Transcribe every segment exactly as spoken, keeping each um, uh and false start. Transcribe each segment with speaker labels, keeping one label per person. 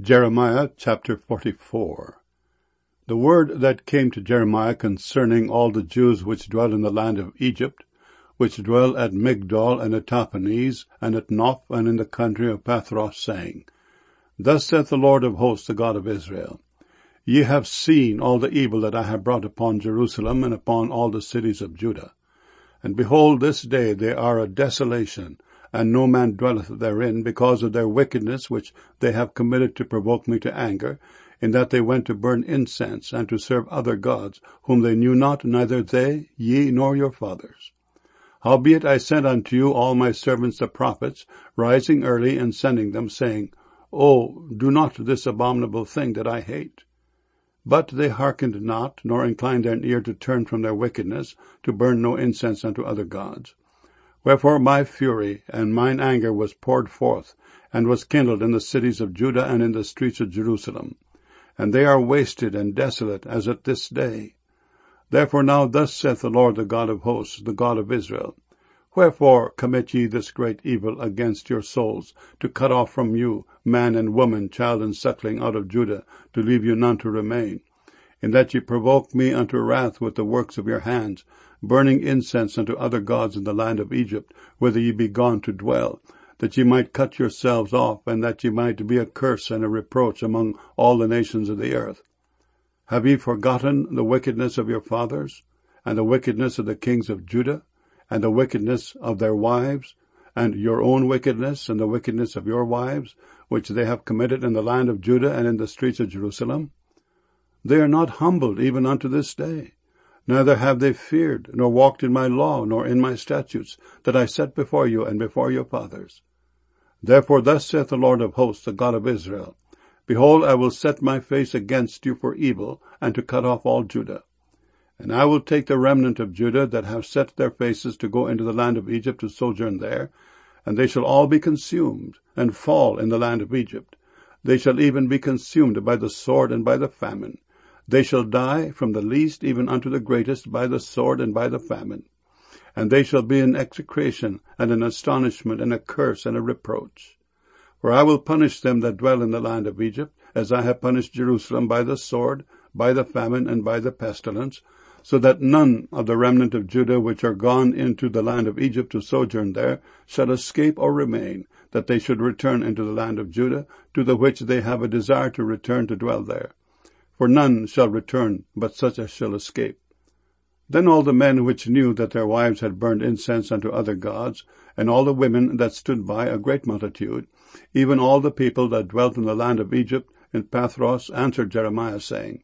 Speaker 1: Jeremiah chapter forty-four. The word that came to Jeremiah concerning all the Jews which dwell in the land of Egypt, which dwell at Migdol and at Tahpanhes, and at Noph, and in the country of Pathros, saying, Thus saith the Lord of hosts, the God of Israel, Ye have seen all the evil that I have brought upon Jerusalem and upon all the cities of Judah. And behold, this day they are a desolation, and no man dwelleth therein, because of their wickedness which they have committed to provoke me to anger, in that they went to burn incense, and to serve other gods, whom they knew not, neither they, ye, nor your fathers. Howbeit I sent unto you all my servants the prophets, rising early and sending them, saying, O, do not this abominable thing that I hate. But they hearkened not, nor inclined their ear to turn from their wickedness, to burn no incense unto other gods. Wherefore my fury and mine anger was poured forth, and was kindled in the cities of Judah and in the streets of Jerusalem. And they are wasted and desolate as at this day. Therefore now thus saith the Lord, the God of hosts, the God of Israel, Wherefore commit ye this great evil against your souls, to cut off from you man and woman, child and suckling out of Judah, to leave you none to remain, in that ye provoke me unto wrath with the works of your hands, burning incense unto other gods in the land of Egypt, whither ye be gone to dwell, that ye might cut yourselves off, and that ye might be a curse and a reproach among all the nations of the earth. Have ye forgotten the wickedness of your fathers, and the wickedness of the kings of Judah, and the wickedness of their wives, and your own wickedness, and the wickedness of your wives, which they have committed in the land of Judah and in the streets of Jerusalem? They are not humbled even unto this day. Neither have they feared, nor walked in my law, nor in my statutes, that I set before you and before your fathers. Therefore thus saith the Lord of hosts, the God of Israel, Behold, I will set my face against you for evil, and to cut off all Judah. And I will take the remnant of Judah that have set their faces to go into the land of Egypt to sojourn there, and they shall all be consumed, and fall in the land of Egypt. They shall even be consumed by the sword and by the famine. They shall die from the least even unto the greatest by the sword and by the famine. And they shall be an execration and an astonishment and a curse and a reproach. For I will punish them that dwell in the land of Egypt, as I have punished Jerusalem by the sword, by the famine, and by the pestilence, so that none of the remnant of Judah which are gone into the land of Egypt to sojourn there shall escape or remain, that they should return into the land of Judah, to the which they have a desire to return to dwell there. For none shall return, but such as shall escape. Then all the men which knew that their wives had burned incense unto other gods, and all the women that stood by, a great multitude, even all the people that dwelt in the land of Egypt, in Pathros, answered Jeremiah, saying,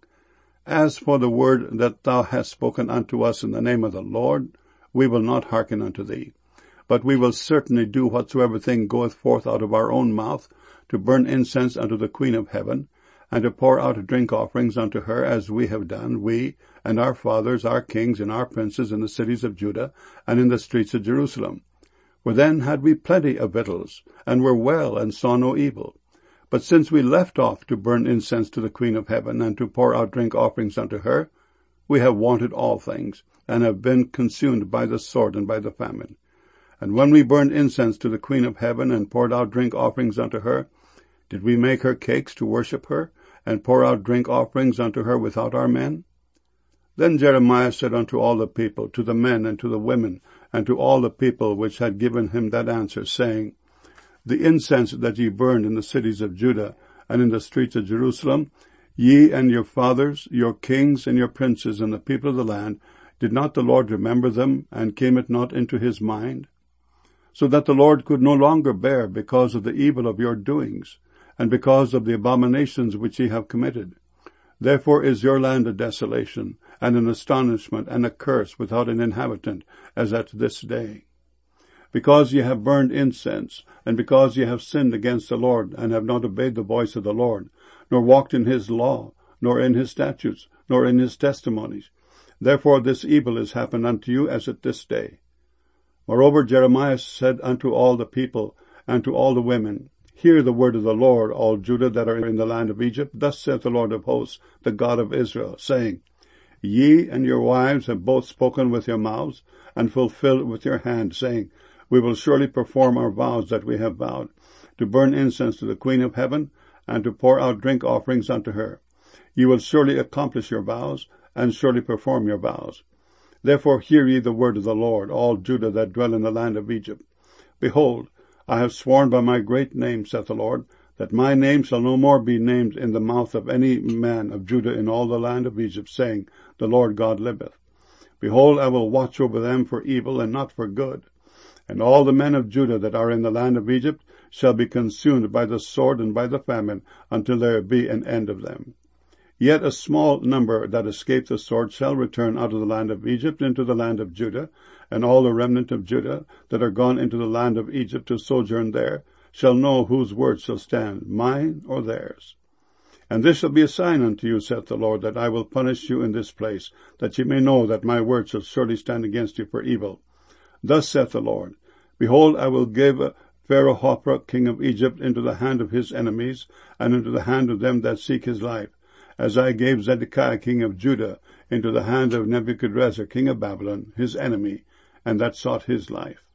Speaker 1: As for the word that thou hast spoken unto us in the name of the Lord, we will not hearken unto thee. But we will certainly do whatsoever thing goeth forth out of our own mouth, to burn incense unto the Queen of heaven, and to pour out drink offerings unto her, as we have done, we, and our fathers, our kings, and our princes in the cities of Judah, and in the streets of Jerusalem. For then had we plenty of victuals, and were well, and saw no evil. But since we left off to burn incense to the Queen of heaven, and to pour out drink offerings unto her, we have wanted all things, and have been consumed by the sword and by the famine. And when we burned incense to the Queen of heaven, and poured out drink offerings unto her, did we make her cakes to worship her, and pour out drink offerings unto her without our men? Then Jeremiah said unto all the people, to the men and to the women, and to all the people which had given him that answer, saying, The incense that ye burned in the cities of Judah, and in the streets of Jerusalem, ye and your fathers, your kings, and your princes, and the people of the land, did not the Lord remember them, and came it not into his mind? So that the Lord could no longer bear because of the evil of your doings, and because of the abominations which ye have committed. Therefore is your land a desolation, and an astonishment, and a curse without an inhabitant, as at this day. Because ye have burned incense, and because ye have sinned against the Lord, and have not obeyed the voice of the Lord, nor walked in his law, nor in his statutes, nor in his testimonies. Therefore this evil is happened unto you as at this day. Moreover Jeremiah said unto all the people, and to all the women, Hear the word of the Lord, all Judah that are in the land of Egypt. Thus saith the Lord of hosts, the God of Israel, saying, Ye and your wives have both spoken with your mouths, and fulfilled with your hand, saying, We will surely perform our vows that we have vowed, to burn incense to the Queen of heaven, and to pour out drink offerings unto her. Ye will surely accomplish your vows, and surely perform your vows. Therefore hear ye the word of the Lord, all Judah that dwell in the land of Egypt. Behold, I have sworn by my great name, saith the Lord, that my name shall no more be named in the mouth of any man of Judah in all the land of Egypt, saying, The Lord God liveth. Behold, I will watch over them for evil and not for good. And all the men of Judah that are in the land of Egypt shall be consumed by the sword and by the famine, until there be an end of them. Yet a small number that escape the sword shall return out of the land of Egypt into the land of Judah, and all the remnant of Judah that are gone into the land of Egypt to sojourn there shall know whose word shall stand, mine or theirs. And this shall be a sign unto you, saith the Lord, that I will punish you in this place, that ye may know that my word shall surely stand against you for evil. Thus saith the Lord, Behold, I will give Pharaoh Hophra, king of Egypt, into the hand of his enemies, and into the hand of them that seek his life, as I gave Zedekiah, king of Judah, into the hand of Nebuchadrezzar, king of Babylon, his enemy, and that sought his life.